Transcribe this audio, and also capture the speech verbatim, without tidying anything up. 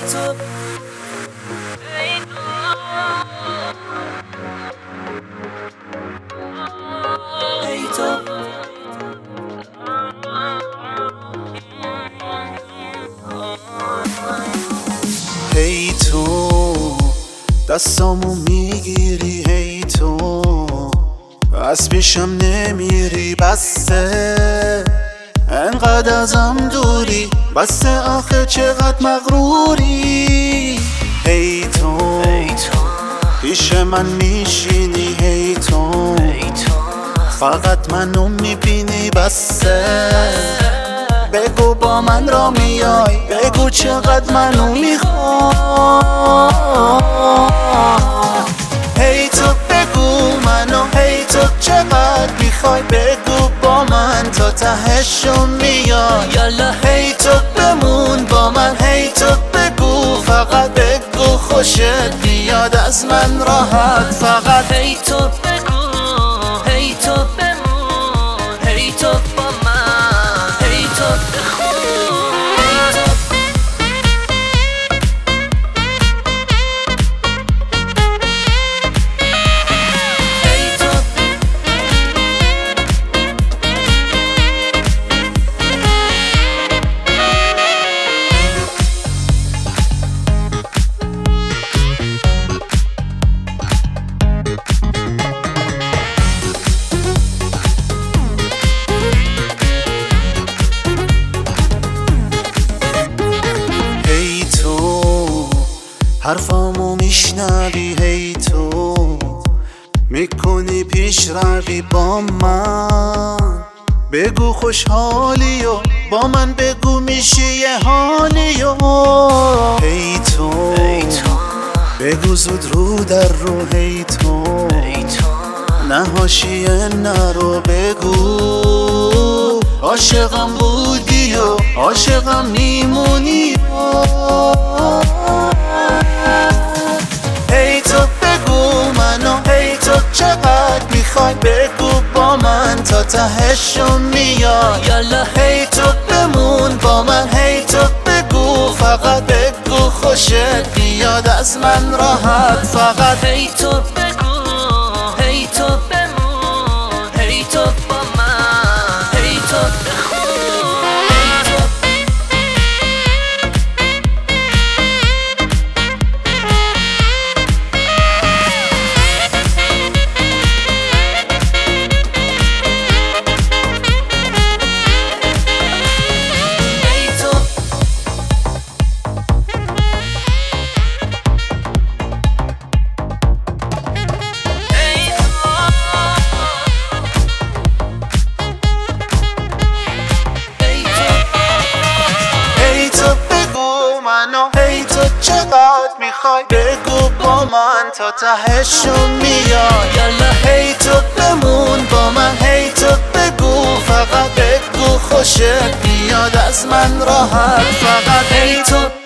تو ای تو هی تو دستامو میگیری، هی تو از پیشم نمیری، بسه انقدر ازم دوری، بسه آخه چقدر مغروری. هی تو پیش من میشینی، هی تو فقط منو میبینی، بسه بگو با من را میای، بگو چقدر منو میخوای. هی تو بگو منو، هی تو چقدر میخوای، بگو با من تا تهشو میای. هی تو بمون با من، هی تو بگو، فقط بگو خوشت بیاد از من راحت. فقط هی تو بگو، هی تو بمون، هی تو با من، هی تو بخون. حرفامو میشنوی، هی تو میکنی پیش روی با من، بگو خوشحالی و با من بگو میشه یه حالی و هی تو بگو زود رو در رو، هی تو نه حاشیه نرو، بگو عاشقم بودی و عاشقم میمونی. هی تو بگو منو، هی تو چقدر میخوای، بگو با من تا تهشو میای. هی تو بمون با من، هی تو بگو، فقط بگو خوشت بیاد از من راحت. فقط هی تو بگو، هی تو بمون، هی تو با من، هی تو بخون. هی تو چقدر میخوای، بگو با من تا تهشو میای. هی تو بمون با من، هی تو بگو، فقط بگو خوشت بیاد از من راحت. فقط هی تو